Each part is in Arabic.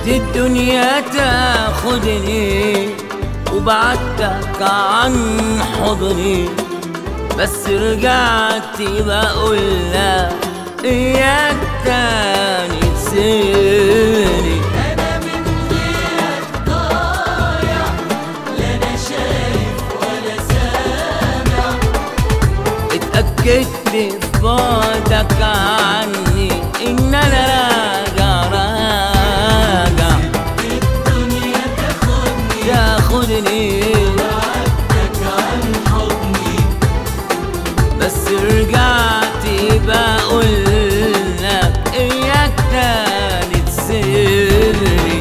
الدنيا تاخدني وبعدتك عن حضني، بس رجعت بقول لك اياك تاني تسيبني. انا من غيرك ضايع، لا انا شايف ولا سامع. اتأكدت في بعدك عني ان انا راجع الدنيا تاخدني وبعدتك عن حضني، بس رجعت بقول لك اياك تاني تسيبني.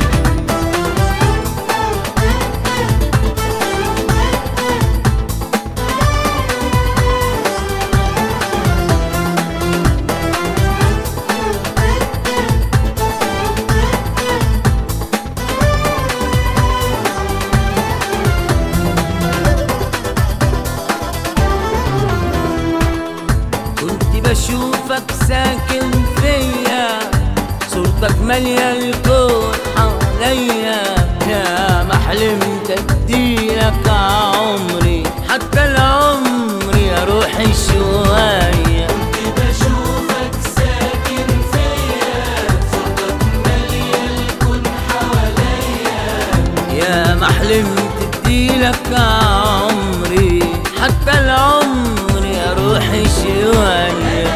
بشوفك ساكن فيا، صورتك مالية الكون حواليا، يا ما حلمت اديلك عمري، حتى العمر يا روحي شوية. كنت بشوفك ساكن فيا، صورتك مالية الكون حواليا، يا ما حلمت اديلك عمري، حتى العمر يا روحي شوية.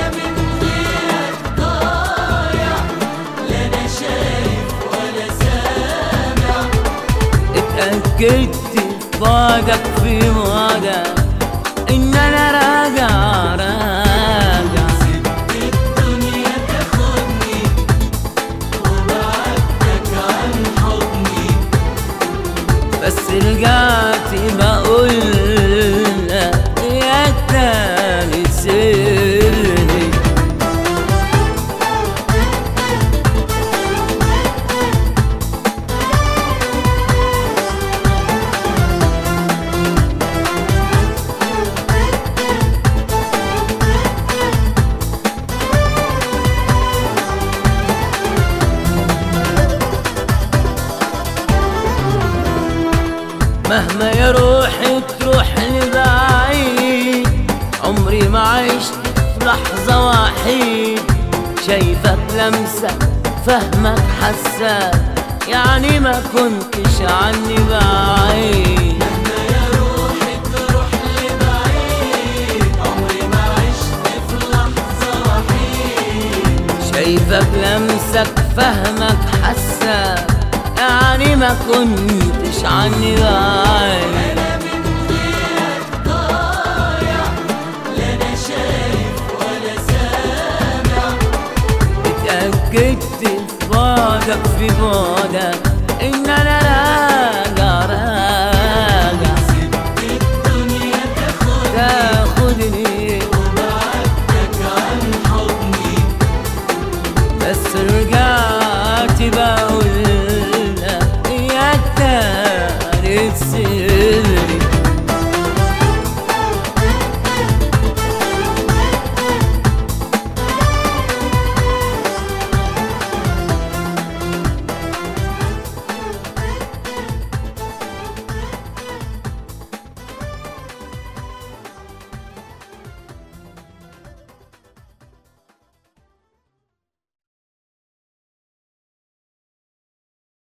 اتأكدت في بعدك في بعدك إن أنا راجع. سبت الدنيا تاخدني وبعدتك عن حضني، بس رجعت بقول لك يا تاني تسيبني. مهما يا روحي تروح لبعيد، عمري ما عشت في لحظة وحيد، شايفك لمسة فهمك حساك، يعني ما كنتش عني بعيد. مهما يا روحي تروح لبعيد، عمري ما عشت في لحظة وحيد، شايفك لمسك فهمك حساك، يعني ما كنتش عني بعيد. أنا من غيرك ضايع، لا أنا شايف ولا سامع. اتأكدت في بعدك إن أنا